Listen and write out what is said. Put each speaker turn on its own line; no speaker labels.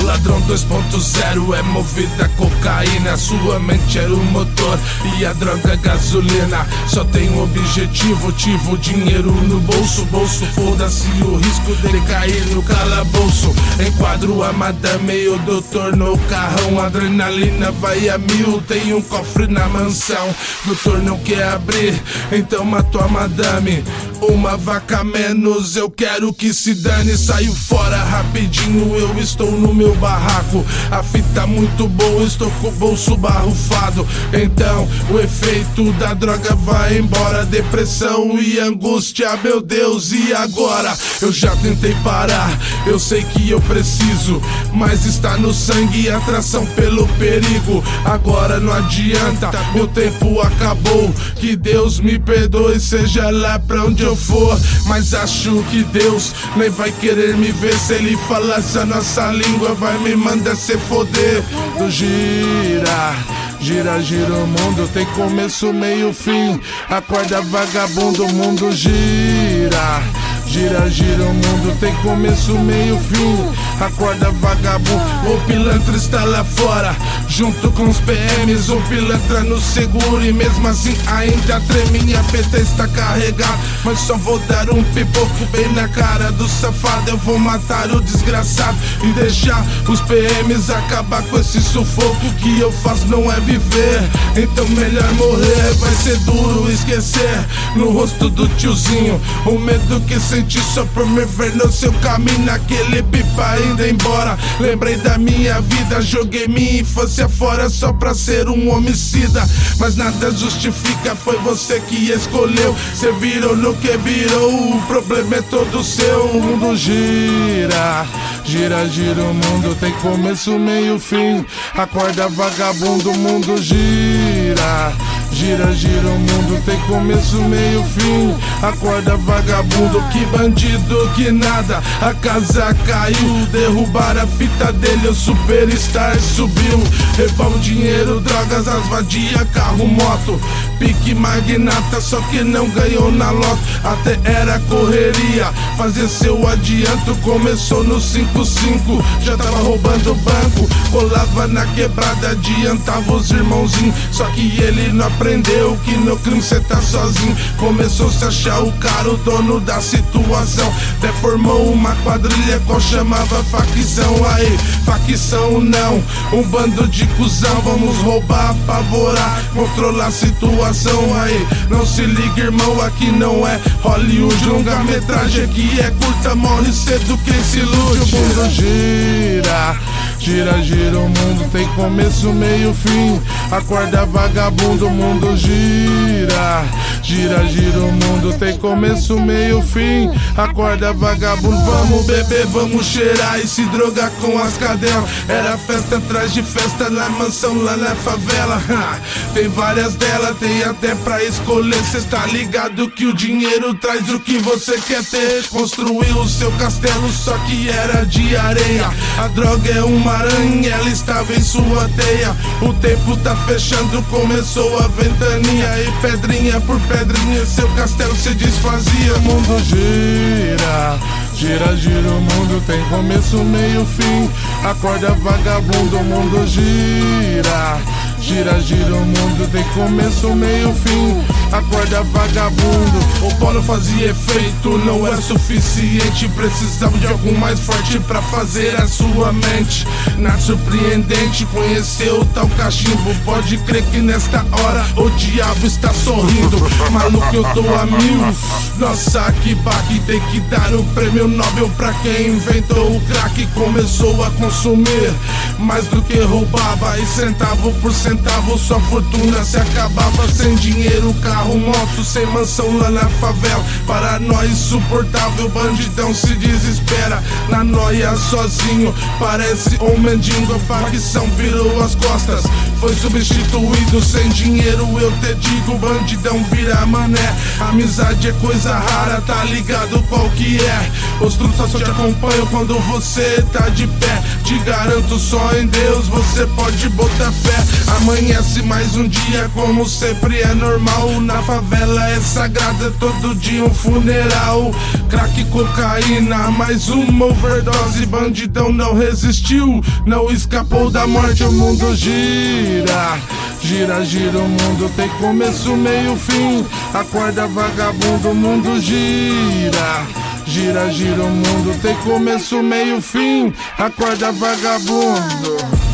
ladrão 2.0 é movida a cocaína. Sua mente era o motor e a droga a gasolina. Só tem um objetivo, tive o dinheiro no bolso. Foda-se o risco dele cair no calabouço. Enquadro a madame e o doutor no carrão. Adrenalina vai a 1000, tem um cofre na mansão. Doutor não quer abrir, então matou a madame. Uma vaca menos, eu quero que se dane. Saiu fora rapidinho, eu estou no meu barraco. A fita muito boa, estou com o bolso barrufado. Então o efeito da droga vai embora. Depressão e angústia, meu Deus, e agora? Eu já tentei parar, eu sei que eu preciso, mas está no sangue atração pelo perigo. Agora não adianta, meu tempo acabou. Que Deus me perdoe, seja lá pra onde eu for. Mas acho que Deus nem vai querer me ver. Se ele falasse a nossa língua, vai me mandar se foder. Do gira, gira, gira o mundo, tem começo, meio, fim. Acorda vagabundo, o mundo gira. Gira, gira o mundo, tem começo, meio, fim. Acorda vagabundo, o pilantra está lá fora, junto com os PMs, o pilantra no seguro. E mesmo assim ainda treme, minha PT está carregada. Mas só vou dar um pipoco bem na cara do safado. Eu vou matar o desgraçado e deixar os PMs acabar com esse sufoco. O que eu faço não é viver, então melhor morrer. Vai ser duro esquecer no rosto do tiozinho o medo que senti só por me ver no seu caminho. Naquele pipa indo embora, lembrei da minha vida. Joguei minha infância fora só pra ser um homicida. Mas nada justifica, foi você que escolheu. Cê virou no que virou, o problema é todo seu. O mundo gira, gira, gira o mundo, tem começo, meio, fim. Acorda vagabundo, o mundo gira. Gira, gira o mundo, tem começo, meio, fim. Acorda vagabundo, que bandido, que nada. A casa caiu, derrubaram a fita dele, o superstar subiu. Levaram dinheiro, drogas, as vadias, carro, moto. Pique magnata, só que não ganhou na loto. Até era correria, fazer seu adianto. Começou no 5-5, já tava roubando banco. Colava na quebrada, adiantava os irmãozinhos. Só que ele não aprendeu que no crime cê tá sozinho. Começou a se achar o cara, o dono da situação. Até formou uma quadrilha qual chamava facção. Aí, facção não, um bando de cuzão. Vamos roubar, apavorar, controlar a situação. Aí, não se liga irmão, aqui não é Hollywood. Longa-metragem aqui é curta, morre cedo quem se ilude. O mundo gira, gira, gira o mundo, tem começo, meio, fim. Acorda vagabundo, o mundo gira. Gira, gira o mundo, tem começo, meio, fim. Acorda vagabundo, vamos beber, vamos cheirar e se drogar com as cadelas. Era festa atrás de festa na mansão lá na favela. Tem várias delas, tem até pra escolher. Cê tá ligado que o dinheiro traz o que você quer ter. Construiu o seu castelo, só que era de areia. A droga é uma aranha, ela estava em sua teia. O tempo tá fechando, começou a ventania. E pedrinha por pedrinha, seu castelo se desfazia. O mundo gira, gira, gira o mundo, tem começo, meio, fim. Acorda vagabundo, o mundo gira. Gira, gira o mundo, tem começo, meio, fim. Acorda vagabundo. O polo fazia efeito, não era suficiente. Precisava de algo mais forte pra fazer a sua mente. Nada surpreendente, conheceu o tal cachimbo. Pode crer que nesta hora o diabo está sorrindo. Maluco, eu tô a 1000. Nossa, que baque, tem que dar o prêmio Nobel pra quem inventou o crack. Começou a consumir mais do que roubava. E centavo por centavo sua fortuna se acabava. Sem dinheiro, carro, moto, sem mansão lá na favela. Paranoia insuportável, bandidão se desespera. Na noia sozinho, parece um mendigo. A facção virou as costas, foi substituído. Sem dinheiro eu te digo, bandidão vira mané. Amizade é coisa rara, tá ligado qual que é? Os trutas só te acompanham quando você tá de pé. Te garanto, só em Deus você pode botar fé. Amanhece mais um dia, como sempre é normal. Na favela é sagrada, todo dia um funeral. Crack, cocaína, mais uma overdose. Bandidão não resistiu, não escapou da morte. O mundo gira, gira, gira, o mundo tem começo, meio, fim. Acorda, vagabundo, o mundo gira. Gira, gira, o mundo tem começo, meio, fim. Acorda, vagabundo.